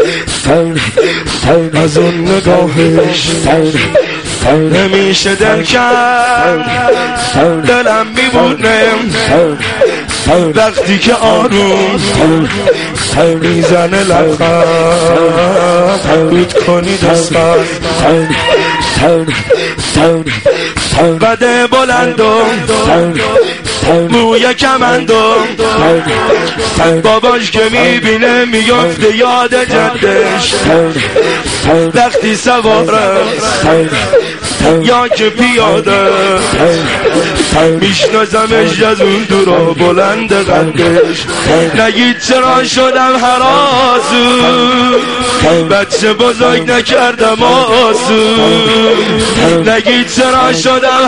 از اون نگاهش نمیشه دل کرد، دلم میبونه وقتی که آروم میزنه لبخند، رود کنی دستم بده بلندم موی کمندم، باباش که میبینه میفته یاد جدش وقتی سواره یا که پیاده، میشناسمش از اون دورا بلند قدش. نگید چرا شدم هراسون، بچه بزرگ نکردم آسون. نگید چرا شدم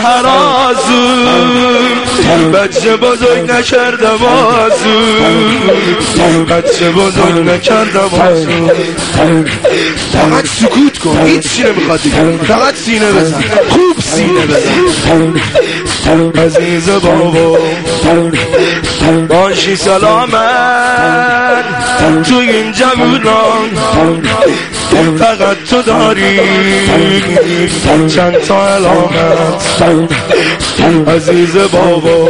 هراسون، بچه بزرگ نکردم آسون. بچه بزرگ نکردم آسون. فقط سکوت کن، هیچی نمیخواد دیگه، فقط سینه بزن، خوب سینه بزن. عزیز بابا باشی سلامت، تو این جوونان فقط تو داری چند تا علامت. عزیز بابا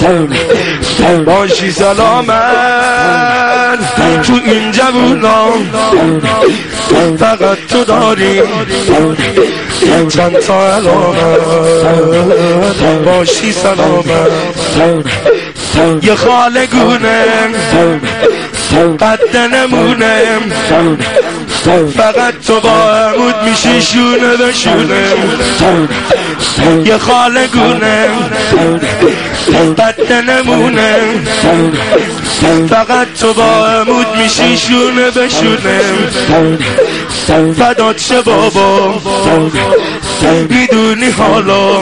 باشی سلامت، تو این جوونان فقط تو داری چند تا علامت. باشی سلامت. یه خالگونه قد نمونه، فقط تو با عمود میشی شونه به شونه. یه خالگونه قد نمونه، فقط تو با عمود میشی شونه به شونه. فدات شه بابا میدونی حالا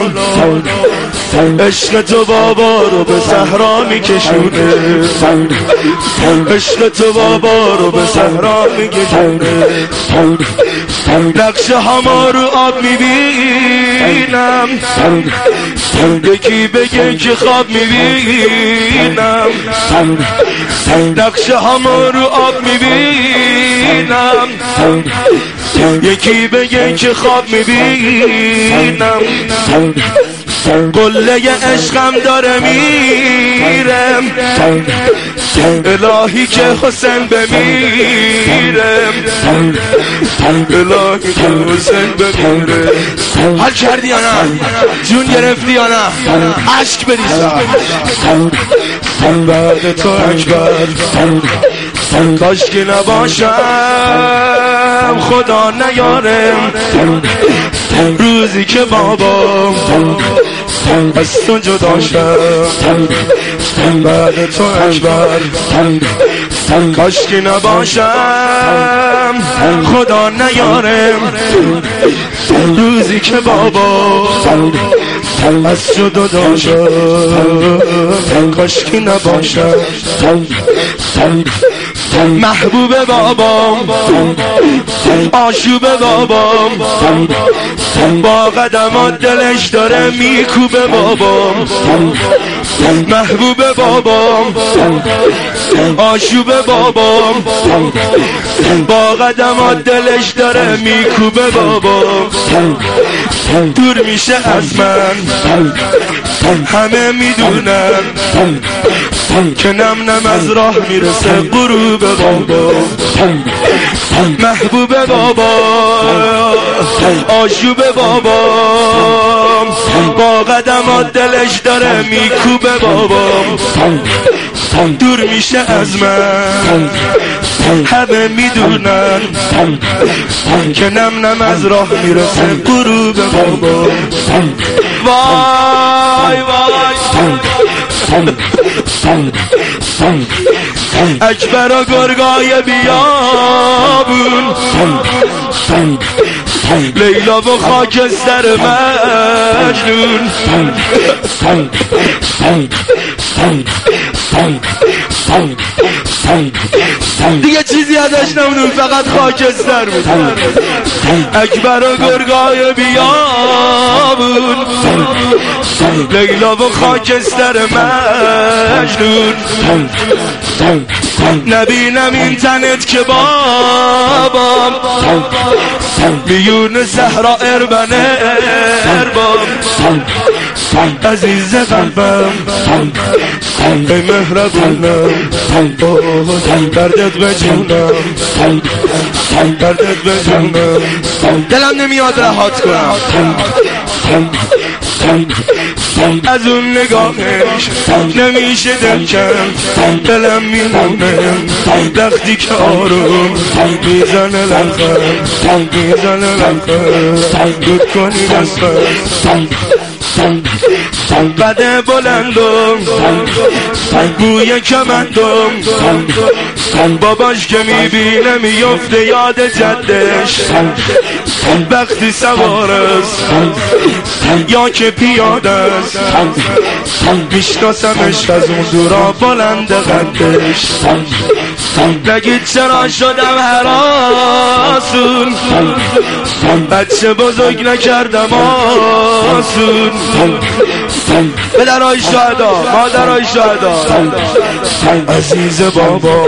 عشق تو بابا رو به صحرا میکشونه. عشق تو بابا رو به صحرا میکشونه. نقش هما رو آب میبینم، یکی بگه که خواب میبینم. نقش هما رو آب میبینم، یکی بگه که خواب میبینم. قله عشقم داره میرم، الهی که حسین بمیرم. الهی که حسین بمیرم. حال کردی یا نه؟ جون گرفتی یا نه؟ عشق بریزم بعد تو اکبر. کاش که نباشم خدا نیارم، روزی که بابا از تو جدا شم. بعد تو اکبر. کاش که نباشم خدا نیارم، روزی که بابا از تو جدا شم. کاش که نباشم. محبوب بابام آشوب بابام، با قدمات دلش داره میکوبه بابام. محبوب بابام آشوب بابام، با قدمات دلش داره میکوبه بابام. دور میشه از من همه میدونن که نم نم از راه میرسه غروب بابا. محبوب بابا آشوب بابا، با قدمات دلش داره میکوبه بابا. دور میشه از من همه میدونن که نم نم از راه میرسه غروب بابا. وای وای اکبر و گرگای بیابون، لیلا و خاکستر مجنون. دیگه چیزی ازش نمونون، فقط خاکستر بود. اکبر و گرگای بیابون، لیلا و خاکستر مجنون. نبینم این تنت که بابا میون صحرا اربنه ارباب عزیز قلبم ای مهربونم دردت به جونم دردت به جونم دلم نمیاد رهات کنم از اون نگاهش نمیشه دل کم دلم میمونه وقتی که آروم میزنه لبخند میزنه لبخند دود کنی دستم بده بلندم بوی کمندم باباش که میبینه میفته یاد جدش وقتی سوار است یا که پیاده است میشناسمش از اون دورا بلند قدش نگید چرا شدم هراسون بچه بزرگ نکردم آسون پدرای شهدا مادرای شهدا عزیز بابا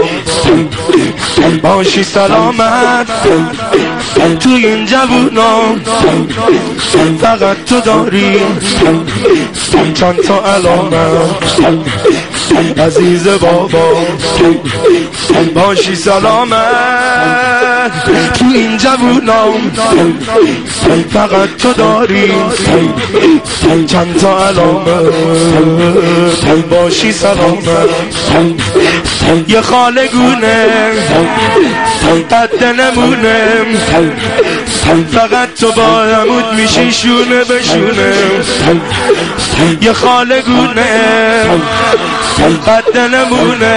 باشی سلامت تو این جوونا فقط تو داری چند تا علامت عزیز بابا باشی سلامت تو این جوونا فقط تو داری چند تا علامت باشی سلامت یه خالگونه قد نمونه فقط تو با عمود میشی شونه به شونه یه خالگونه قد نمونه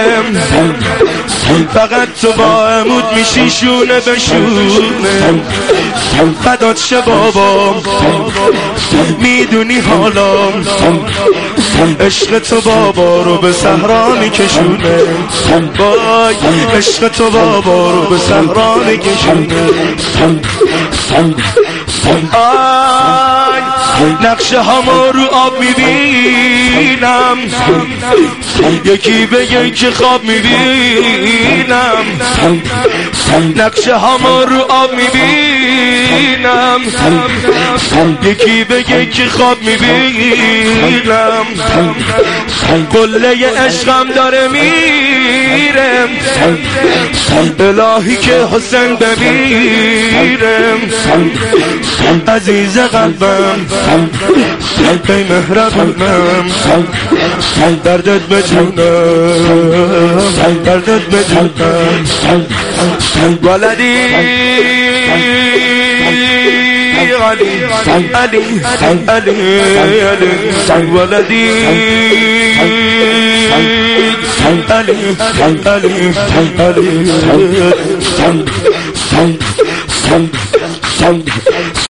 فقط تو با عمود میشی شونه به شونه فدات شه بابا میدونی حالا عشق تو بابا رو به صحرا میکشونه وای عشق تو بابا رو به صحرا میکشونه آی نقشه هامو رو آب میبینم یکی به یکی خواب میبینم نقشه هامو رو آب میبینم یکی به یکی خواب میبینم قله عشقم داره میرم الهی که حسین بمیرم عزیز قلبم ای مهربونم دردت به جونم دردت به جونم ولدی علی علی علی علی ولدی علی علی علی